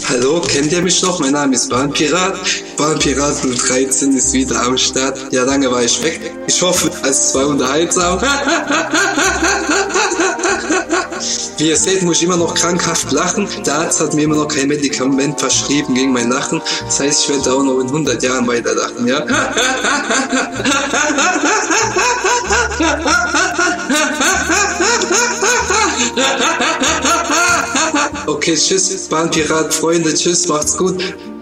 Hallo, kennt ihr mich noch? Mein Name ist Bahnpirat. Bahnpirat 013 ist wieder am Start. Ja, lange war ich weg. Ich hoffe, es war unterhaltsam. Wie ihr seht, muss ich immer noch krankhaft lachen. Der Arzt hat mir immer noch kein Medikament verschrieben gegen mein Lachen. Das heißt, ich werde auch noch in 100 Jahren weiter lachen, ja? Okay, tschüss, Bahnpirat, Freunde, tschüss, macht's gut.